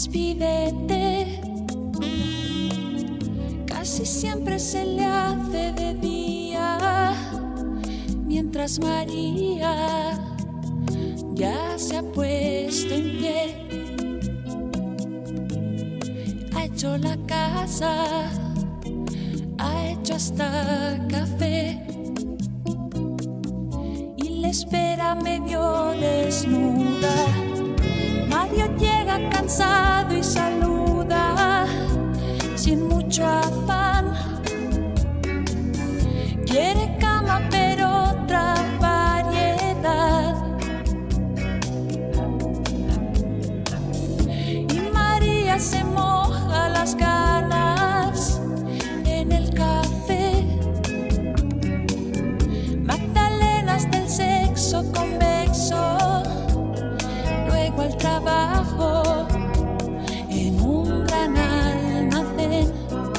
Despídete, casi siempre se le hace de día, mientras María ya se ha puesto en pie, ha hecho la casa, ha hecho hasta café y le espera medio desnuda. Mario llega cansado y saluda sin mucho afán. Quiere cama pero otra variedad. Y María se moja las ganas en el café. Magdalenas del sexo convexo. Luego al trabajo en un gran almacén.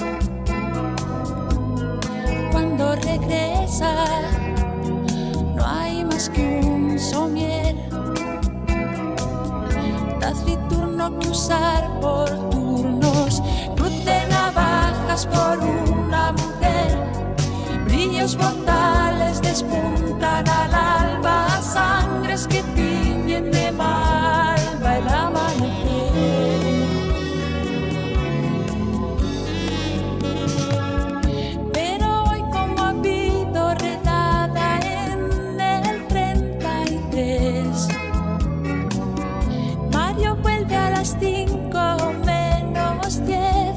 Cuando regresa no hay más que un somier, taciturno que usar por turnos, cruz de navajas por una mujer, brillos mortales despuntan al alba, sangres que tiñen de malva el amanecer. Pero hoy, como ha habido redada en el 33, Mario vuelve a las 5 menos 10.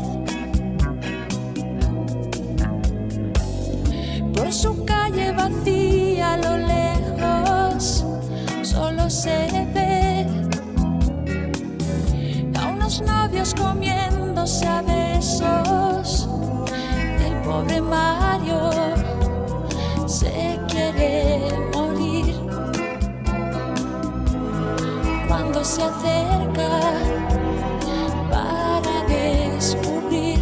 Por su calle vacía a lo lejos solo se ve a unos novios comiéndose a besos. El pobre Mario se quiere morir cuando se acerca para descubrir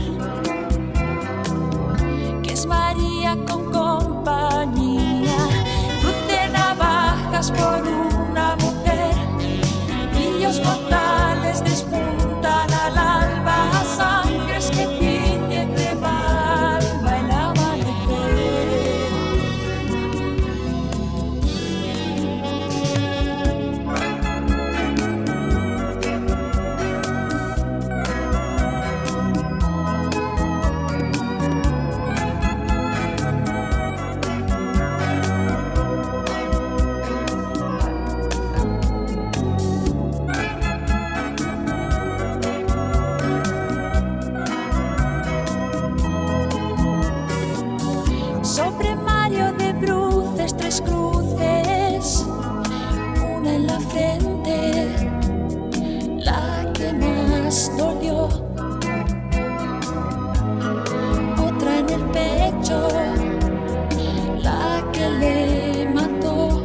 que es María con compañía, cruz de navajas por una mujer, brillos mortales despuntan al alba, sangres que tiñen de malva el amanecer. Sobre Mario de bruces, 3 cruces, una en la frente, la que más dolió, otra en el pecho, la que le mató,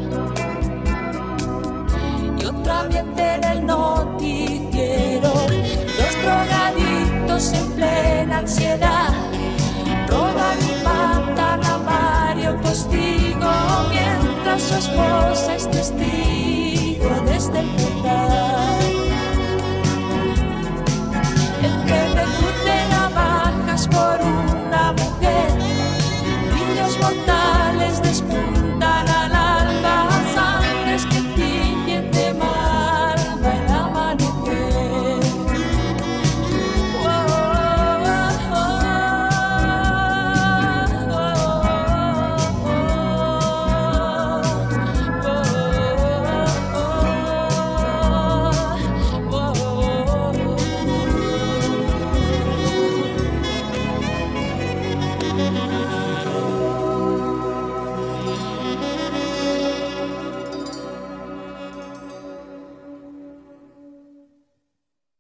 y otra ambiente en el noticiero, 2 drogadictos en plena ansiedad, roban y matan a Mario Postigo mientras su esposa es testigo desde el portal.